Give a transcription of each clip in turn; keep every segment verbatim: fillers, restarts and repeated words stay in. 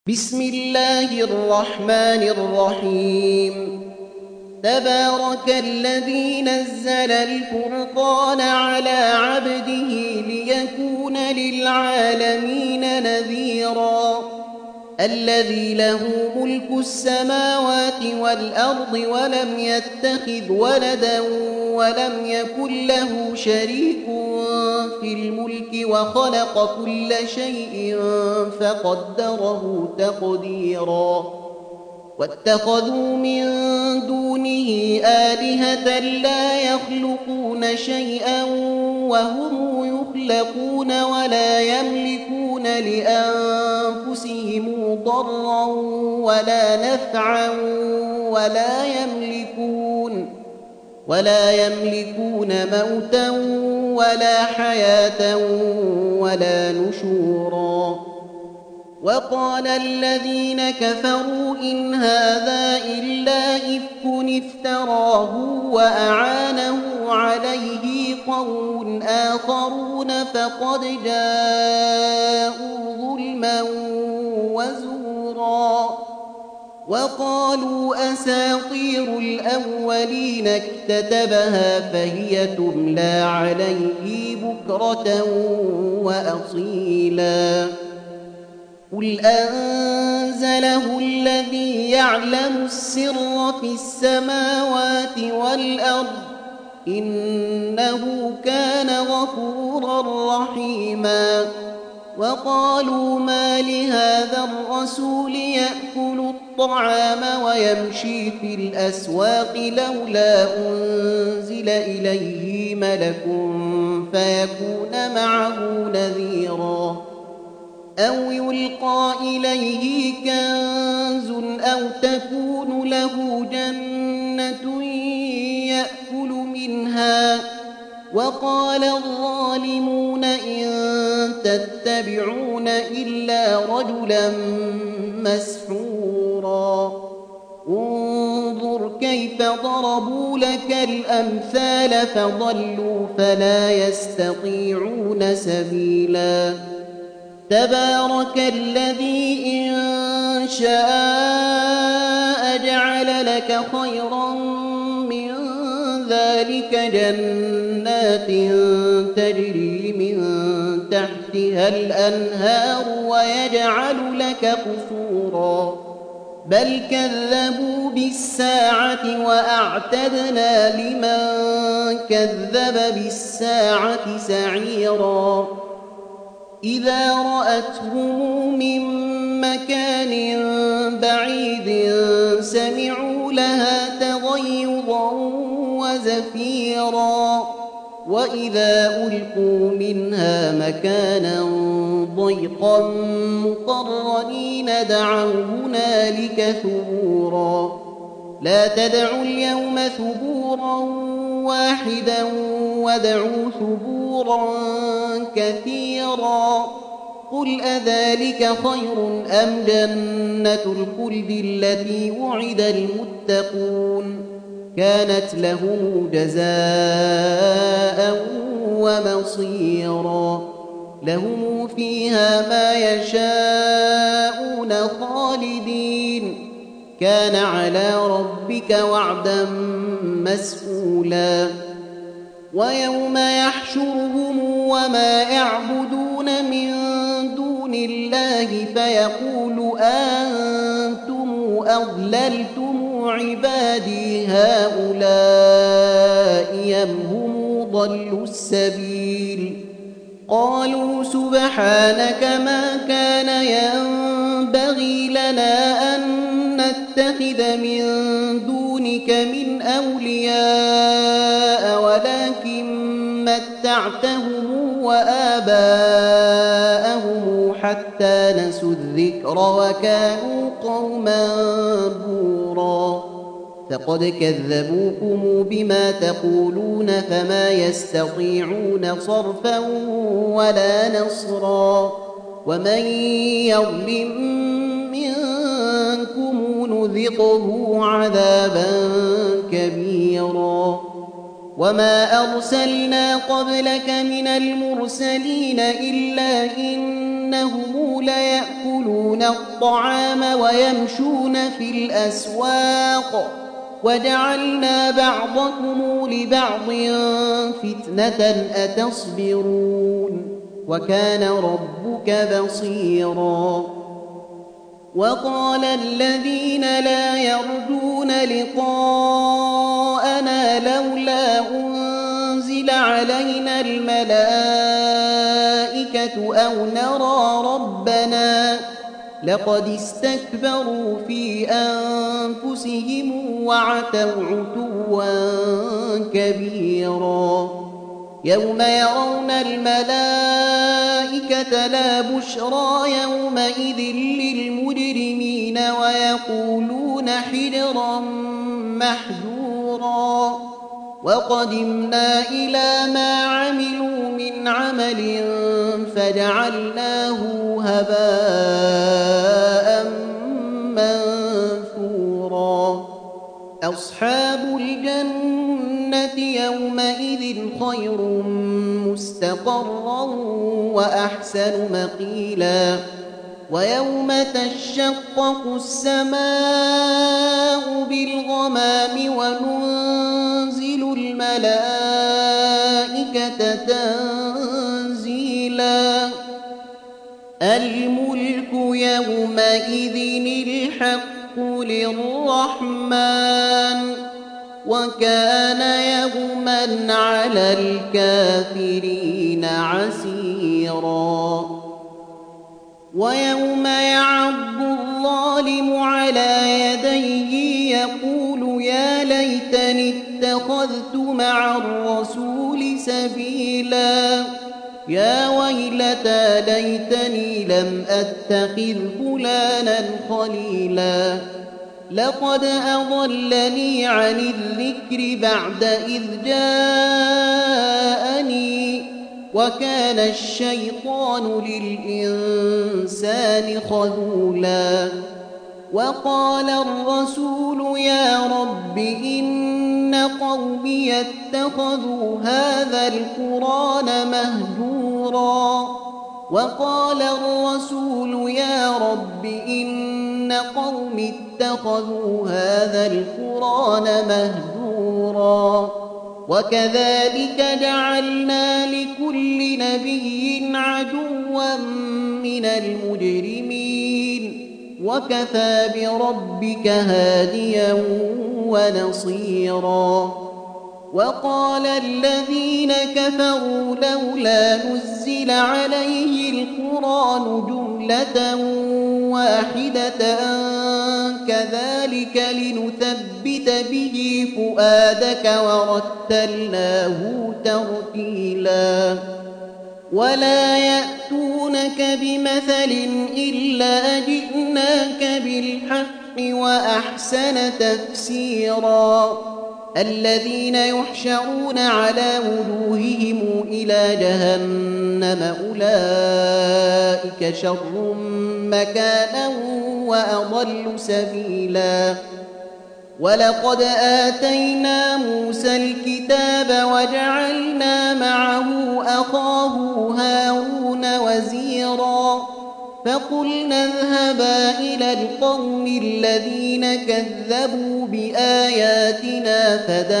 بسم الله الرحمن الرحيم تبارك الذي نزل الفرقان على عبده ليكون للعالمين نذيرا الذي له ملك السماوات والأرض ولم يتخذ ولدا ولم يكن له شريك في الملك وخلق كل شيء فقدره تقديرا واتخذوا من دونه آلهة لا يخلقون شيئا وهم يخلقون ولا يملكون لأنفسهم ضرا ولا نفعا ولا يملكون ولا يملكون موتا ولا حياة ولا نشورا وقال الذين كفروا إن هذا إلا إفك افتراه وأعانه عليه قوم آخرون فقد جاءوا ظلما وزورا وقالوا أساطير الأولين اكتتبها فهي تملى عليه بكرة وأصيلا قل أنزله الذي يعلم السر في السماوات والأرض إنه كان غفورا رحيما وقالوا ما لهذا الرسول يأكل الطعام ويمشي في الأسواق لولا أنزل إليه ملك فيكون معه نذيرا أو يلقى إليه كنز أو تكون له جنة يأكل منها وقال الظالمون إن تتبعون إلا رجلا مسحورا انظر كيف ضربوا لك الأمثال فضلوا فلا يستطيعون سبيلا تبارك الذي إن شاء جعل لك خيرا من ذلك جنات تجري من تحتها الأنهار ويجعل لك قصورا بل كذبوا بالساعة وأعتدنا لمن كذب بالساعة سعيرا إذا رأتهم من مكان بعيد سمعوا لها تغيظا وزفيرا وإذا ألقوا منها مكانا ضيقا مقرنين دعوا هنالك ثبورا لا تدعوا اليوم ثبورا واحدا وادعوا ثبورا كثيرا قل أذلك خير أم جنة الخلد التي وعد المتقون كانت لهم جزاء ومصيرا لهم فيها ما يشاءون خالدين كان على ربك وعدا مسئولا ويوم يحشرهم وما يعبدون من دون الله فيقول أنتم أضللتم عبادي هؤلاء أم هم ضلوا السبيل قالوا سبحانك ما كان ينبغي لنا أن نتخذ من دونك من أولياء ولكن متعتهم وآباءهم حتى نسوا الذكر وكانوا قوما بورا فقد كذبوكم بما تقولون فما يستطيعون صرفا ولا نصرا ومن يظلم منكم نذقه عذابا كبيرا وما أرسلنا قبلك من المرسلين إلا إن إنهم ليأكلون الطعام ويمشون في الأسواق وجعلنا بعضكم لبعض فتنة أتصبرون وكان ربك بصيرا وقال الذين لا يرجون لقاءنا لولا أنزل علينا الملائكة أو نرى ربنا لقد استكبروا في أنفسهم وعتوا عتوا كبيرا يوم يرون الملائكة لا بشرى يومئذ للمجرمين ويقولون حجرا محجورا وقدمنا إلى ما عملوا من عمل فجعلناه هباء منثورا أصحاب الجنة يومئذ خير مستقرا وأحسن مقيلا ويوم تشقق السماء بالغمام وننزل الملائكة تنزيلا الملك يومئذ الحق للرحمن وكان يوما على الكافرين عسيرا ويوم يعض الظالم على يديه يقول يا ليتني اتخذت مع الرسول سبيلا يا ويلتى ليتني لم أتخذ فلانا خليلا لقد أضلني عن الذكر بعد إذ جاءني وكان الشيطان للإنسان خذولا وقال الرسول يا رب إن قومي اتخذوا هذا القرآن مهجورا وقال الرسول يا رب إن قومي اتخذوا هذا القرآن مهجورا وكذلك جعلنا لكل نبي عدوا من المجرمين وكفى بربك هاديا ونصيرا وقال الذين كفروا لولا نزل عليه القرآن جملة واحدة كذلك لنثبت به فؤادك ورتلناه ترتيلا ولا يأتونك بمثل إلا جئناك بالحق وأحسن تفسيرا الذين يحشرون على وجوههم إلى جهنم أولئك شر مكانا وأضل سبيلا ولقد آتينا موسى الكتاب وجعلنا معه أخاه هارون وزيرا فقلنا اذهبا إلى القوم الذين كذبوا بآياتنا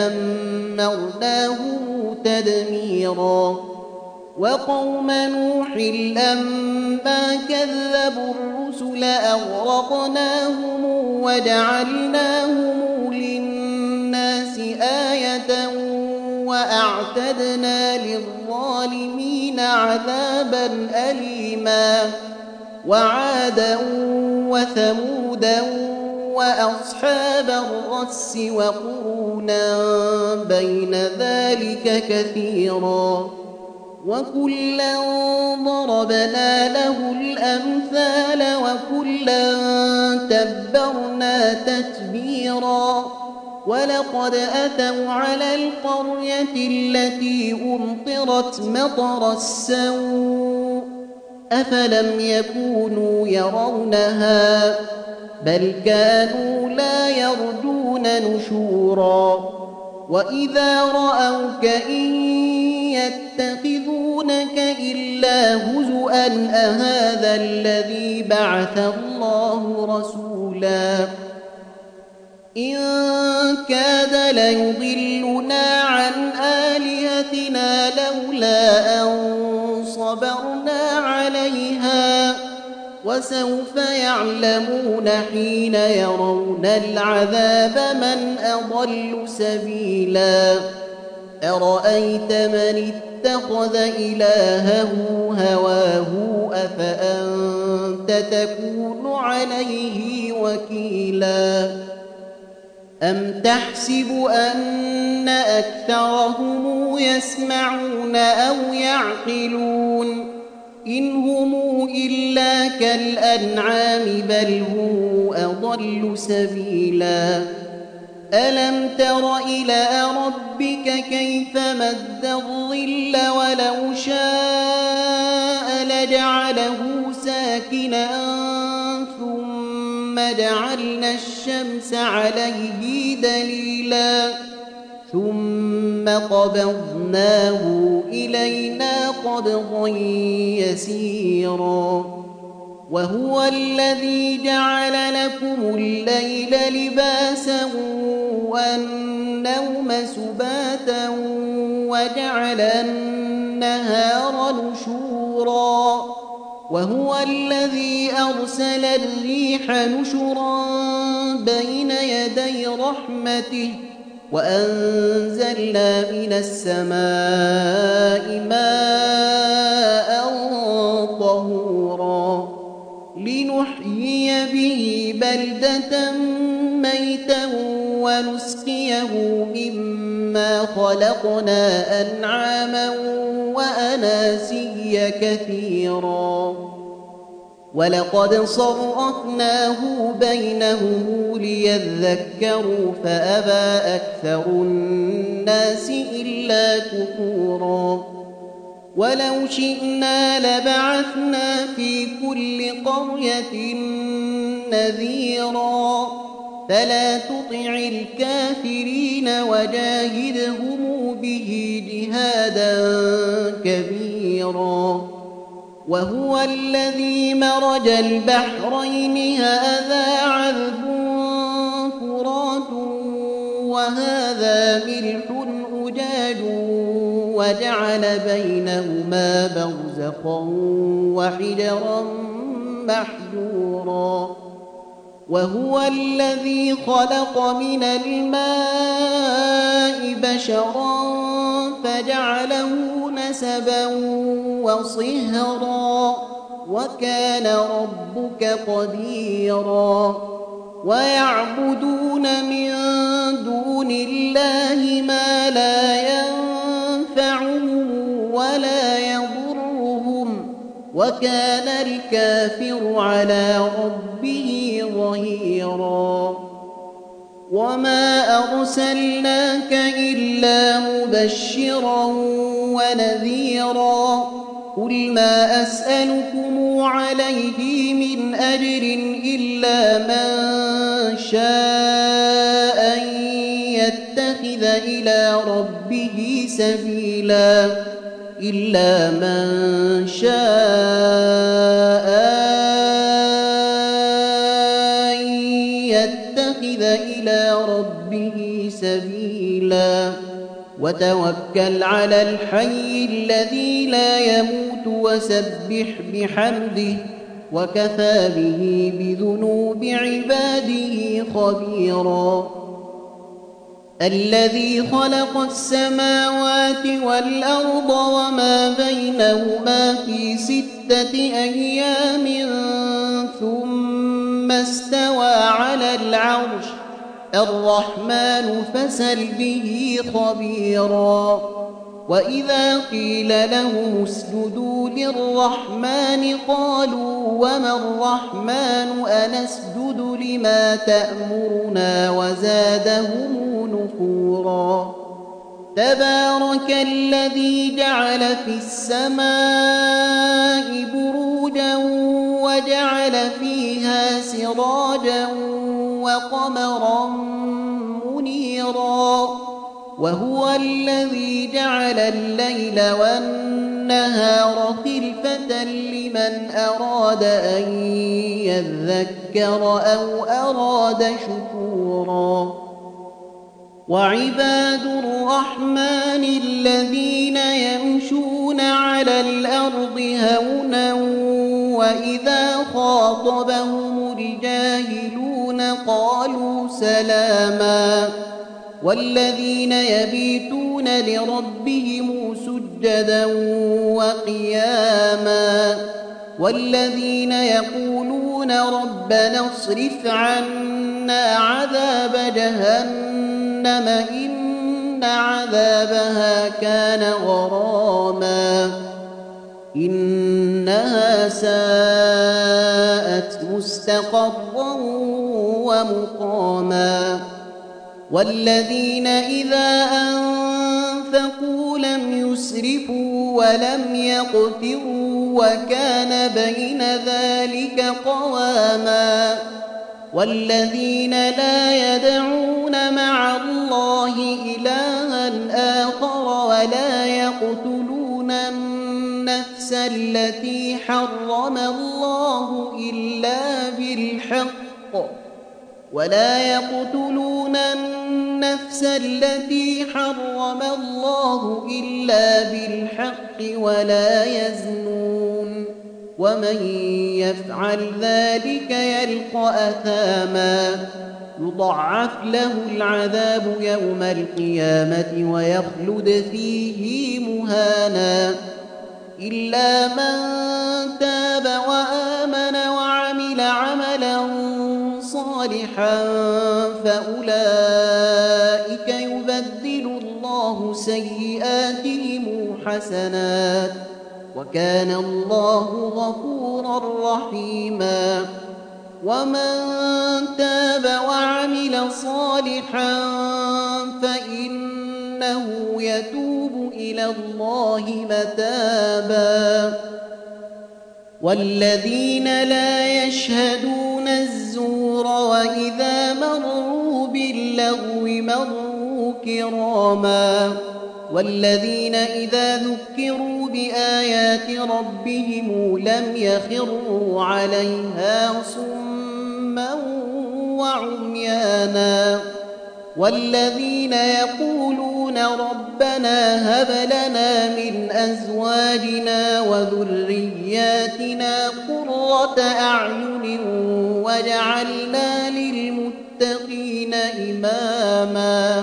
فدمرناهم تدميرا وقوم نوح لما كذبوا الرسل أغرقناهم وجعلناهم للناس آية وأعتدنا للظالمين عذابا أليما وعادا وثمودا وأصحاب الرس وقرونا بين ذلك كثيرا وكلا ضربنا له الأمثال وكلا تبرنا تتبيرا ولقد أتوا على القرية التي أمطرت مطر السوء أفلم يكونوا يرونها بل كانوا لا يرجون نشورا وإذا رأوك إن يتخذونك إلا هزؤا أهذا الذي بعث الله رسولا إن كاد ليضلنا عن آلهتنا لولا أن صبرنا عليها وسوف يعلمون حين يرون العذاب من أضل سبيلا أرأيت من اتخذ إلهه هواه أفأنت تكون عليه وكيلا أم تحسب أن أكثرهم يسمعون أو يعقلون إن هم إلا كالأنعام بل هم أضل سبيلا ألم تر إلى ربك كيف مد الظل ولو شاء لجعله ساكنا ثم جعلنا الشمس عليه دليلا ثم قبضناه إلينا قبضا يسيرا وهو الذي جعل لكم الليل لباسا والنوم سباتا وجعل النهار نشورا وهو الذي أرسل الريح نشرا بين يدي رحمته وأنزلنا من السماء ماء طهورا لنحيي به بلدة ميتا ونسقيه مما خلقنا أنعاما وأناسيا كثيرا ولقد صرفناه بينهم ليذكروا فأبى أكثر الناس إلا كفورا ولو شئنا لبعثنا في كل قرية نذيرا فلا تطع الكافرين وجاهدهم به جهادا كبيرا وهو الذي مرج البحرين هذا عذب فرات وهذا ملح أجاج وجعل بينهما برزخا وحجرا محجورا وهو الذي خلق من الماء بشرا فجعله نسبا وصهرا وكان ربك قديرا ويعبدون من دون الله ما لا ينفعهم ولا يضرهم وكان الكافر على ربه ظهيرا وما أرسلناك إلا مبشرا ونذيرا قل ما أسألكم عليه من أجر إلا من شاء أن يتخذ إلى ربه سبيلا إلا من شاء أن يتخذ إلى ربه سبيلا وتوكل على الحي الذي لا يموت وسبح بحمده وكفى به بذنوب عباده خبيرا الذي خلق السماوات والأرض وما بينهما في ستة أيام ثم استوى على العرش الرحمن فاسأل به خبيرا وإذا قيل لهم اسجدوا للرحمن قالوا وما الرحمن أنسجد لما تأمرنا وزادهم نفورا تبارك الذي جعل في السماء بروجا وجعل فيها سراجا وقمرا منيرا وهو الذي جعل الليل والنهار النهار خلفة لمن أراد أن يذكر أو أراد شكورا وعباد الرحمن الذين يمشون على الأرض هونا وإذا خاطبهم الجاهلون قالوا سلاما والذين يبيتون لربهم سجدا وقياما والذين يقولون ربنا اصرف عنا عذاب جهنم إن عذابها كان غراما إنها ساءت مستقرا ومقاما والذين إذا أنفقوا لم يسرفوا ولم يقتروا وكان بين ذلك قواما والذين لا يدعون مع الله إلها آخر ولا يقتلون النفس التي حرم الله إلا بالحق ولا يقتلون النفس التي حرم الله إلا بالحق ولا يزنون ومن يفعل ذلك يلقى أثاما يضاعف له العذاب يوم القيامة ويخلد فيه مهانا إلا من تاب وآمن وعمل عملا صالحا فأولئك يبدل الله سيئاتهم حسنات وكان الله غفورا رحيما ومن تاب وعمل صالحا فإنه يتوب إلى الله متابا والذين لا يشهدون الزور وإذا مروا باللغو مروا كراما والذين إذا ذكروا بآيات ربهم لم يخروا عليها صما وعميانا والذين يقولون ربنا هب لنا من أزواجنا وذرياتنا قرة أعين واجعلنا للمتقين إماما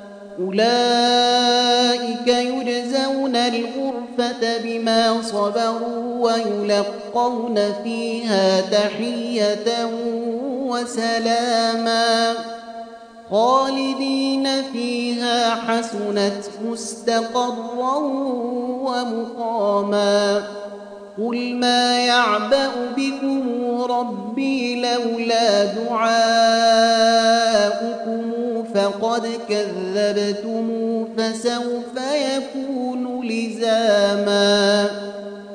أولئك يجزون الغرفة بما صبروا ويلقون فيها تحية وسلاما خالدين فيها حسنت مستقرا ومقاما قل ما يعبأ بكم ربي لولا دعاؤكم فقد كذبتم فسوف يكون لزاما